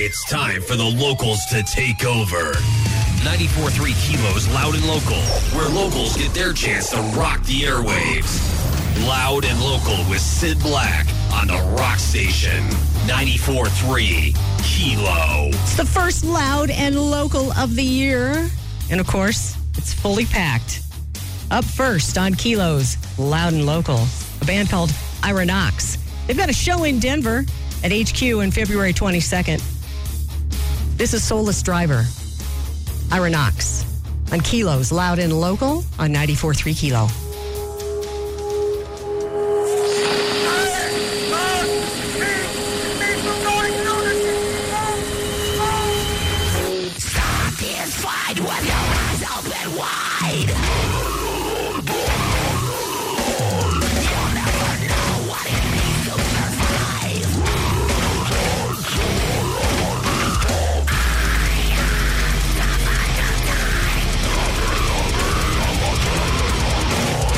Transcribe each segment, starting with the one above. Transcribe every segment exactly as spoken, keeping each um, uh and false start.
It's time for the locals to take over. ninety-four point three Kilos Loud and Local, where locals get their chance to rock the airwaves. Loud and Local with Sid Black on the Rock Station. ninety-four point three Kilo. It's the first Loud and Local of the year. And of course, it's fully packed. Up first on Kilo's Loud and Local, a band called Ira Knox. They've got a show in Denver at H Q on February twenty-second. This is Soulless Driver. Ira Knox on Kilo's Loud and Local on ninety-four point three Kilo. Satisfied with your eyes open wide. You'll never know what it means to survive. I am the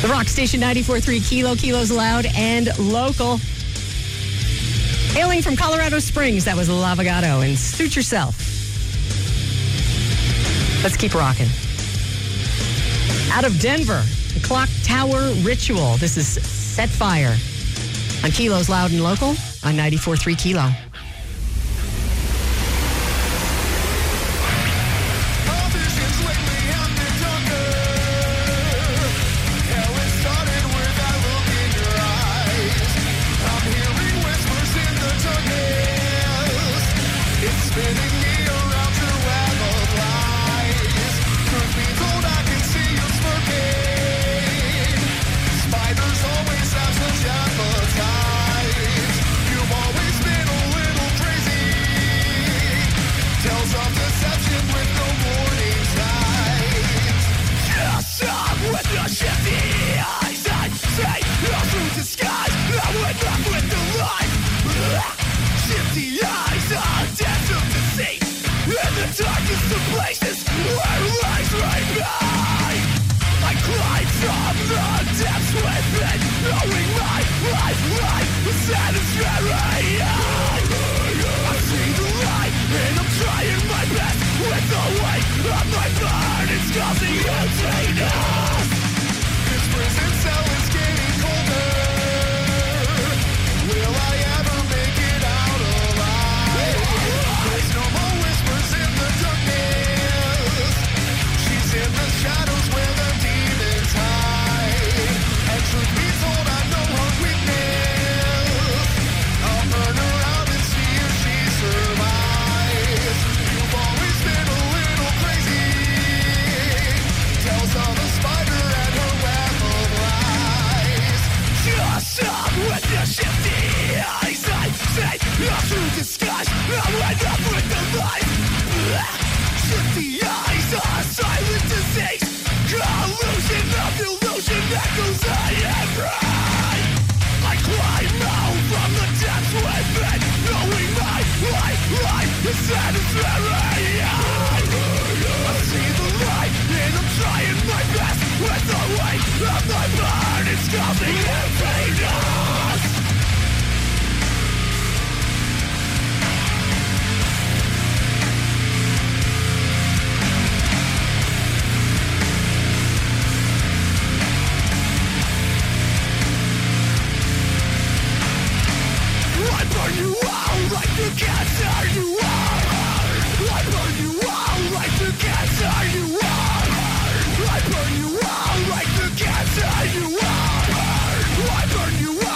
The Rock Station ninety-four point three Kilo, Kilo's loud and local. Hailing from Colorado Springs, that was Lavagato and Suit Yourself. Let's keep rocking. Out of Denver, the Clock Tower Ritual. This is Set Fire on Kilo's Loud and Local on ninety-four point three Kilo. Darkest of places where lies right by. I climb from the depths within, knowing my life, life is satisfying. I see the light and I'm trying my best with the weight of my burn. It's causing emptiness. This prison cell is getting colder. Will I ever make it out alive? There's no more whispers in the darkness. She's in the shadows where the demons hide. And truth be told, I know her weakness. I'll burn her out and see if she survives. You've always been a little crazy. Tells of a spider and her web of lies. Just up with the shifty eyes. I say, all through disguise, I'll end up with the light. Shifty eyes are silent disease. Collusion of illusion echoes I am right. I climb out from the depths within, knowing my life, life is satisfying. I see the light and I'm trying my best with the weight of my burn. It's causing emptiness. I burn you out like the cancer you are. I burn you out like the cancer you are. I burn you out like the cancer you are. I burn you out.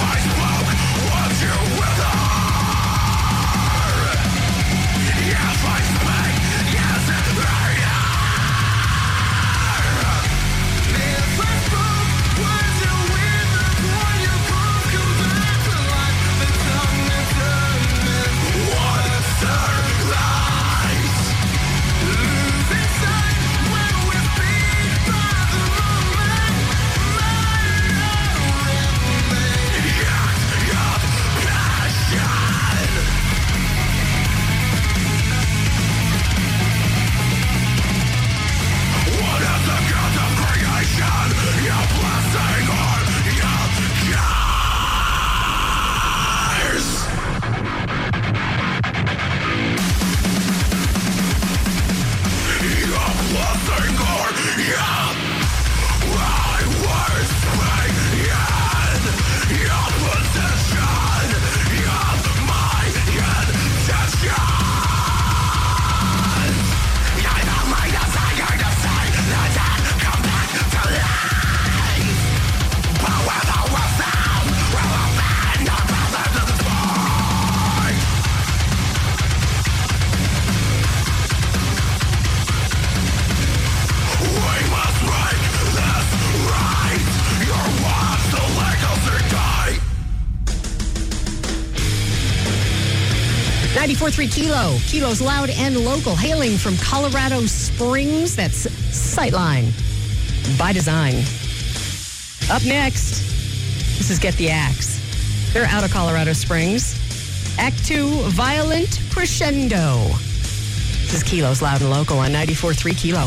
ninety-four point three Kilo. Kilo's loud and local, hailing from Colorado Springs. That's Sightline by design. Up next, this is Get the Axe. They're out of Colorado Springs. Act two, Violent Crescendo. This is Kilo's loud and local on ninety-four point three Kilo.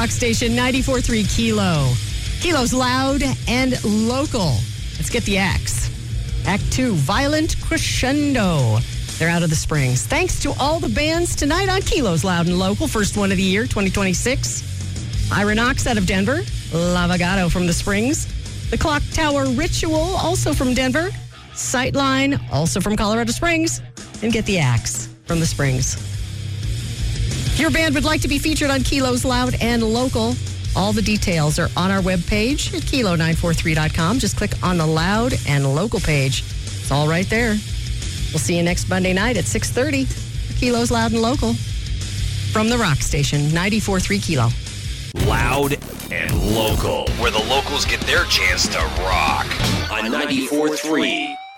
Rock Station, ninety-four three Kilo. Kilo's loud and local. Let's get the acts. Act two, Violent Crescendo. They're out of the Springs. Thanks to all the bands tonight on Kilo's Loud and Local. First one of the year, twenty twenty-six. Ira Knox out of Denver. Lavagato from the Springs. The Clock Tower Ritual, also from Denver. Sightline, also from Colorado Springs. And get the acts from the Springs. If your band would like to be featured on Kilo's Loud and Local, all the details are on our webpage at kilo nine four three dot com. Just click on the Loud and Local page. It's all right there. We'll see you next Monday night at six thirty for Kilo's Loud and Local. From the Rock Station, ninety-four three Kilo. Loud and local, where the locals get their chance to rock on ninety-four three